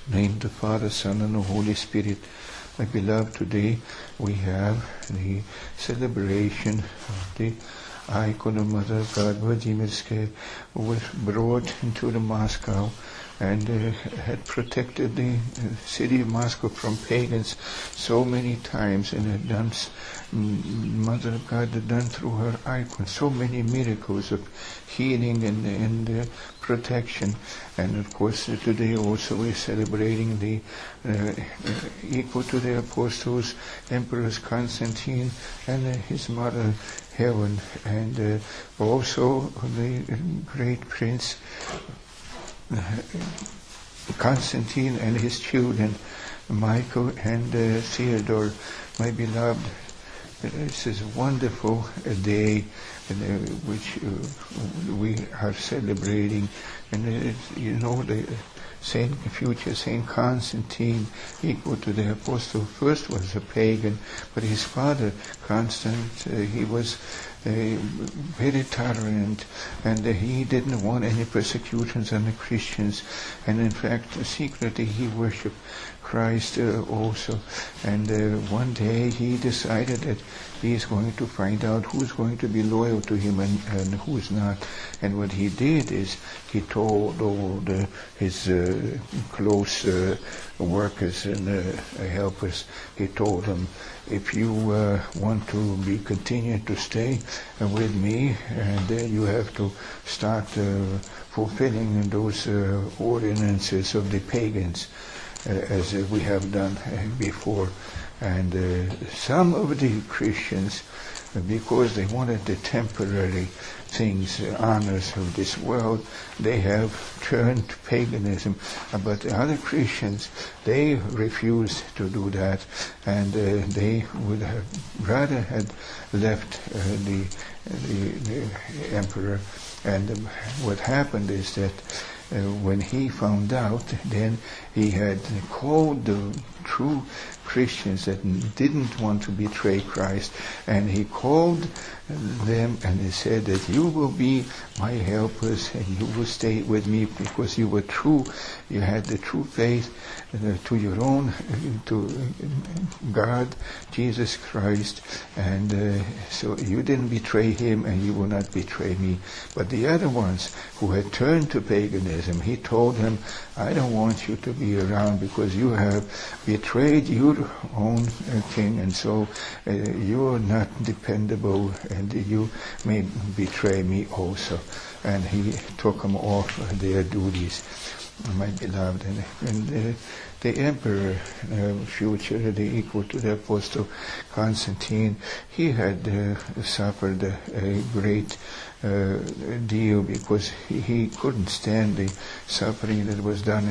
In the name of the Father, Son, and the Holy Spirit. My beloved, today we have the celebration of the icon of Mother of God, Vladimirsky, who was brought into the Moscow and had protected the city of Moscow from pagans so many times, and had done, Mother of God had done through her icon so many miracles of healing and protection. And of course today also we're celebrating the equal to the apostles, Emperor Constantine and his mother Helen, and also the great prince Constantine and his children, Michael and Theodore. My beloved, this is a wonderful day which we are celebrating, and the future Saint Constantine, equal to the apostle, first was a pagan, but his father Constant, he was very tolerant, and he didn't want any persecutions on the Christians, and in fact secretly he worshipped Christ also. And one day he decided that he is going to find out who's going to be loyal to him and who's not. And what he did is he told all his close workers and helpers, he told them, if you want to continue to stay with me, then you have to start fulfilling those ordinances of the pagans, as we have done before. And some of the Christians, because they wanted the temporary things, honors of this world, they have turned to paganism. But the other Christians, they refused to do that, and they would have rather had left the emperor. And what happened is that when he found out, then he had called the true Christians that didn't want to betray Christ, and he called them and he said that you will be my helpers and you will stay with me because you were true, you had the true faith to your own, to God, Jesus Christ, and so you didn't betray him and you will not betray me. But the other ones who had turned to paganism, he told them, I don't want you to be around because you have betrayed your own king, and so you're not dependable, and you may betray me also. And he took them off their duties, my beloved. And the emperor, future, the equal to the apostle Constantine, he had suffered a great deal because he couldn't stand the suffering that was done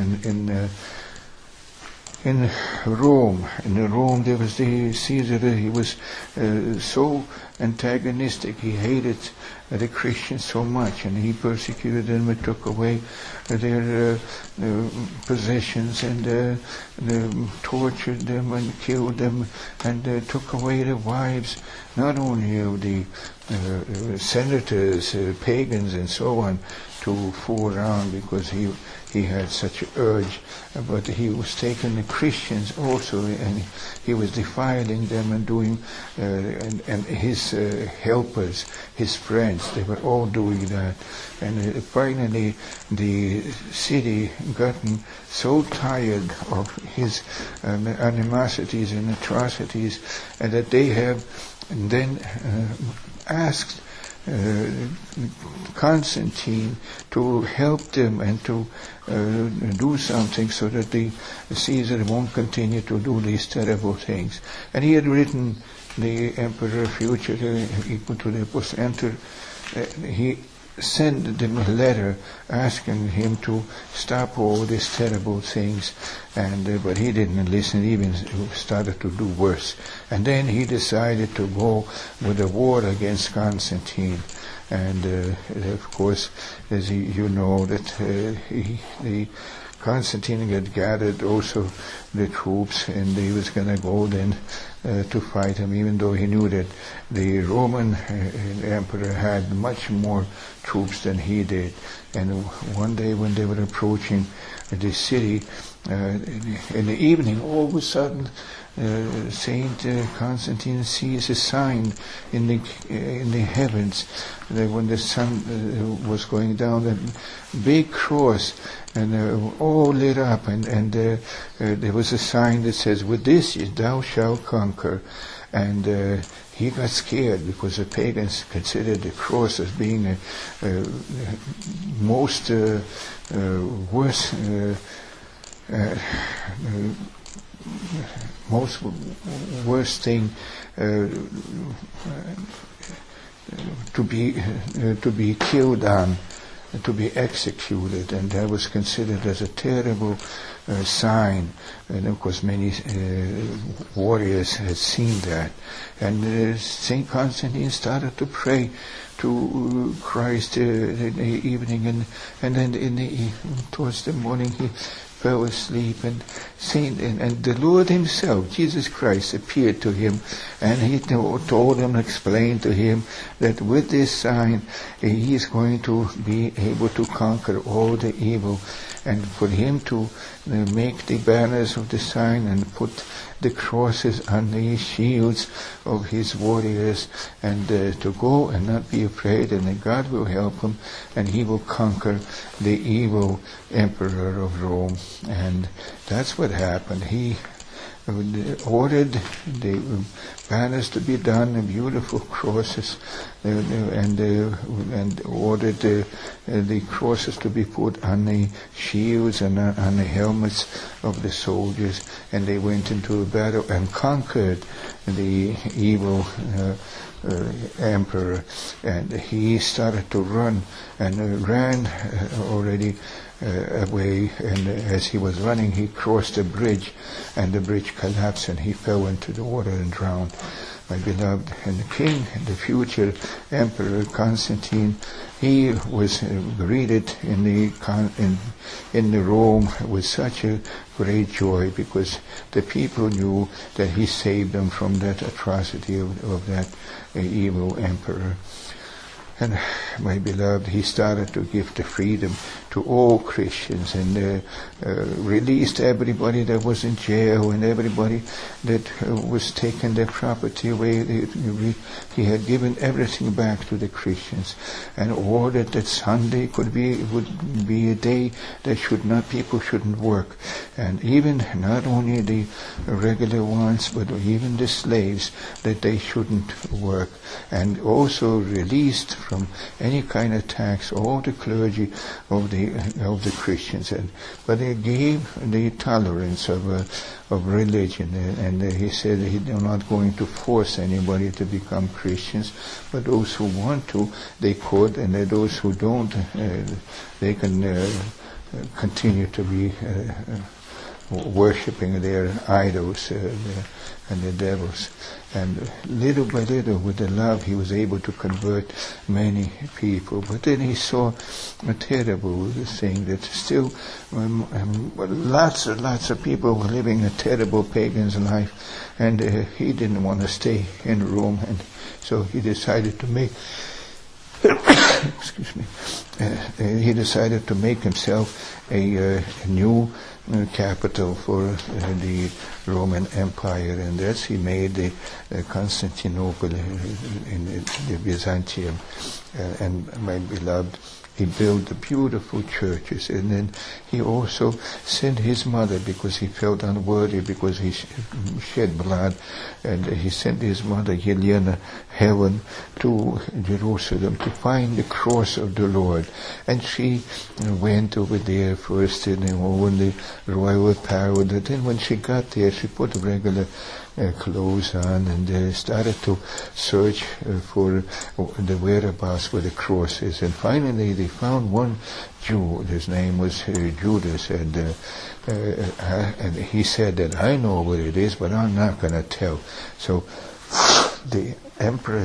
in Rome. In Rome there was the Caesar. He was so antagonistic. He hated the Christians so much, and he persecuted them and took away their possessions, and tortured them and killed them, and took away the wives, not only of the senators, pagans and so on, to fool around because he had such an urge, but he was taking the Christians also, and he was defiling them and doing, and his helpers, his friends, they were all doing that. And finally the city gotten so tired of his animosities and atrocities, and that they have then asked Constantine to help them and to do something so that the Caesar won't continue to do these terrible things. And he had written the emperor future, equal to the apostle, he sent them a letter asking him to stop all these terrible things, and but he didn't listen, even started to do worse. And then he decided to go with a war against Constantine. And of course, as you know, that Constantine had gathered also the troops, and he was going to go then to fight him, even though he knew that the Roman emperor had much more troops than he did. And one day when they were approaching the city, in the evening, all of a sudden, Saint Constantine sees a sign in the heavens, that when the sun was going down, a big cross, and all lit up, and there was a sign that says, "With this thou shalt conquer." And he got scared, because the pagans considered the cross as being a most worst. Most worst thing to be killed on, to be executed, and that was considered as a terrible sign. And of course, many warriors had seen that. And Saint Constantine started to pray to Christ in the evening, and then towards the morning he fell asleep, and the Lord himself, Jesus Christ, appeared to him, and he told him, explained to him that with this sign he is going to be able to conquer all the evil, and for him to make the banners of the sign and put the crosses on the shields of his warriors, and to go and not be afraid, and that God will help him, and he will conquer the evil emperor of Rome. And that's what happened. He ordered the banners to be done, and beautiful crosses, and ordered the crosses to be put on the shields and on the helmets of the soldiers, and they went into a battle and conquered the evil emperor. And he started to run, and ran already away, and as he was running he crossed a bridge, and the bridge collapsed and he fell into the water and drowned. My beloved, and the king, the future emperor Constantine, he was greeted in the Rome with such a great joy, because the people knew that he saved them from that atrocity of that evil emperor. And my beloved, he started to give the freedom to all Christians, and released everybody that was in jail, and everybody that was taking their property away. He had given everything back to the Christians, and ordered that Sunday would be a day that people shouldn't work, and even not only the regular ones, but even the slaves, that they shouldn't work, and also released from any kind of tax all the clergy of the Christians, but he gave the tolerance of religion, and he said he's not going to force anybody to become Christians, but those who want to, they could, and those who don't, they can continue to be worshipping their idols and the devils. And little by little, with the love, he was able to convert many people. But then he saw a terrible thing, that still lots of people were living a terrible pagan's life, and he didn't want to stay in Rome, and so he decided to make excuse me, he decided to make himself a new capital for the Roman Empire, and thus he made the Constantinople in the Byzantium. And my beloved, he built the beautiful churches, and then he also sent his mother, because he felt unworthy, because he shed blood, and he sent his mother Helena Helen to Jerusalem to find the cross of the Lord. And she went over there first in the royal apparel, and then when she got there, she put regular clothes on, and started to search for the whereabouts where the cross is. And finally they found one Jew. His name was Judas, and he said that, "I know where it is, but I'm not going to tell." So the empress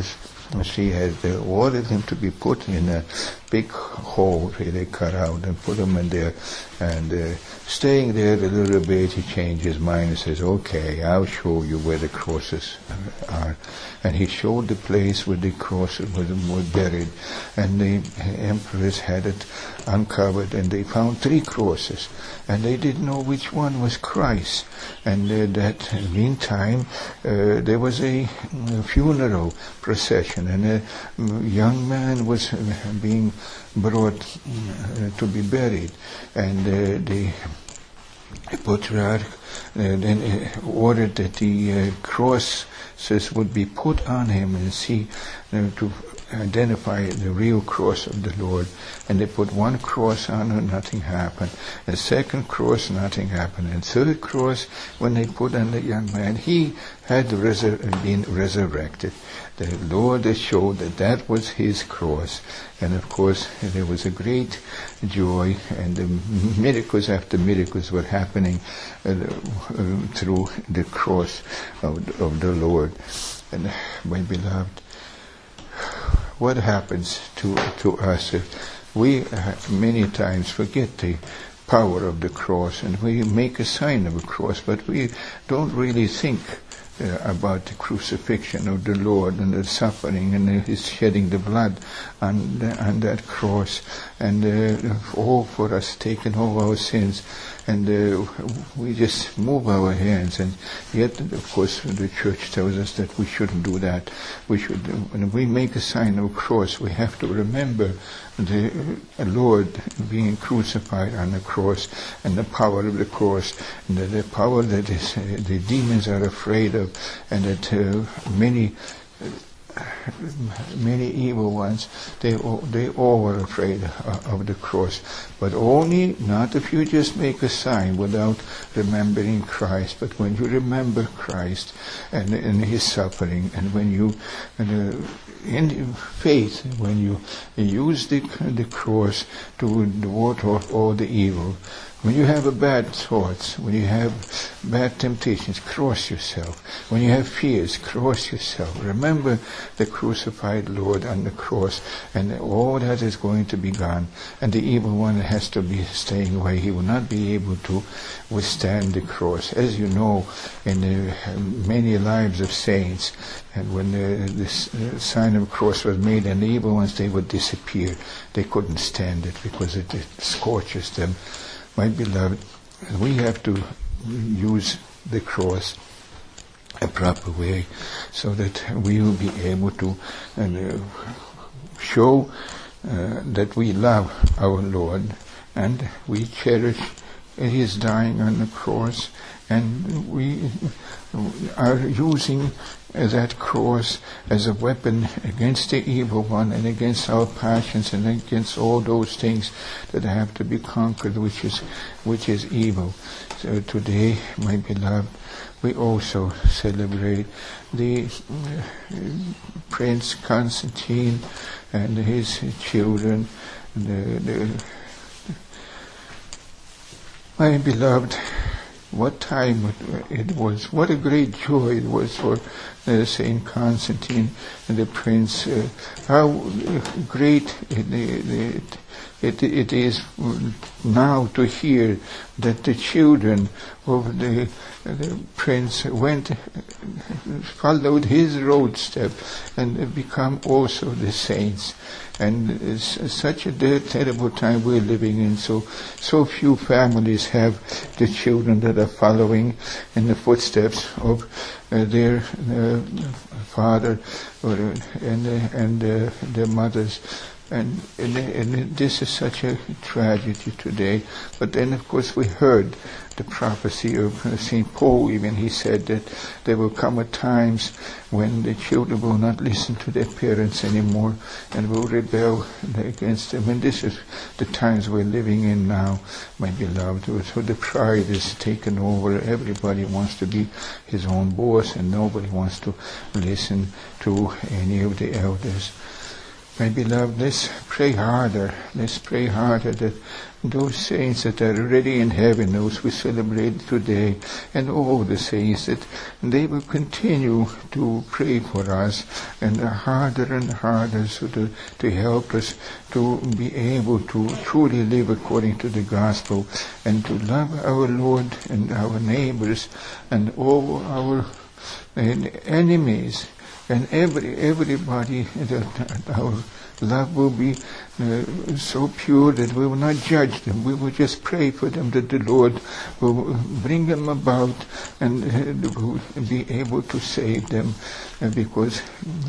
she had ordered him to be put in a big hole where they cut out and put him in there. And staying there a little bit, he changed his mind and says, okay, I'll show you where the crosses are. And he showed the place where the crosses were buried. And the empress had it uncovered, and they found 3 crosses. And they didn't know which one was Christ. And that meantime, there was a funeral procession, and a young man was being brought to be buried. And the patriarch then ordered that the crosses would be put on him and see to identify the real cross of the Lord. And they put 1 cross on her, nothing happened. The 2nd cross, nothing happened. And 3rd cross, when they put on the young man, he had been resurrected. The Lord showed that that was his cross. And of course, there was a great joy, and miracles after miracles were happening through the cross of the Lord. And my beloved, what happens to us if we many times forget the power of the cross, and we make a sign of a cross, but we don't really think about the crucifixion of the Lord and the suffering and his shedding the blood on that cross, and all for us, taking all our sins. And we just move our hands, and yet, of course, the church tells us that we shouldn't do that. We should, when we make a sign of a cross, we have to remember the Lord being crucified on the cross, and the power of the cross, and the power that the demons are afraid of, and that many evil ones, they all were afraid of the cross. But only not if you just make a sign without remembering Christ, but when you remember Christ and his suffering, and when you in faith, when you use the cross to ward off all the evil. When you have bad thoughts, when you have bad temptations, cross yourself. When you have fears, cross yourself. Remember the crucified Lord on the cross, and all that is going to be gone. And the evil one has to be staying away. He will not be able to withstand the cross. As you know, in the many lives of saints, and when the sign of the cross was made, and the evil ones, they would disappear. They couldn't stand it because it scorches them. My beloved, we have to use the cross a proper way, so that we will be able to show that we love our Lord, and we cherish his dying on the cross, and we are using that cross as a weapon against the evil one, and against our passions, and against all those things that have to be conquered, which is evil. So today, my beloved, we also celebrate the Prince Constantine and his children. My beloved, what time it was, what a great joy it was for Saint Constantine and the Prince. How great it is now to hear that the children of the Prince followed his roadstep and become also the saints. And it's such a terrible time we're living in. So few families have the children that are following in the footsteps of their father and their mothers. And this is such a tragedy today. But then, of course, we heard the prophecy of St. Paul. Even he said that there will come at times when the children will not listen to their parents anymore and will rebel against them. And this is the times we're living in now, my beloved. So the pride is taken over. Everybody wants to be his own boss, and nobody wants to listen to any of the elders. My beloved, let's pray harder. Let's pray harder that those saints that are already in heaven, those we celebrate today, and all the saints, that they will continue to pray for us, and harder, so to help us to be able to truly live according to the gospel, and to love our Lord and our neighbors and all our enemies, and everybody, that our love will be so pure that we will not judge them. We will just pray for them, that the Lord will bring them about and will be able to save them, because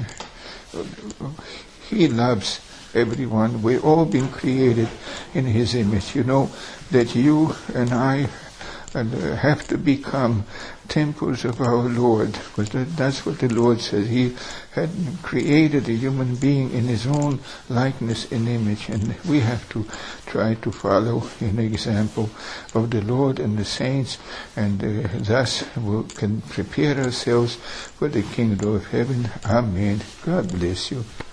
He loves everyone. We've all been created in His image. You know that you and I have to become temples of our Lord, because that's what the Lord said. He had created a human being in His own likeness and image, and we have to try to follow an example of the Lord and the saints, and thus we can prepare ourselves for the kingdom of heaven. Amen. God bless you.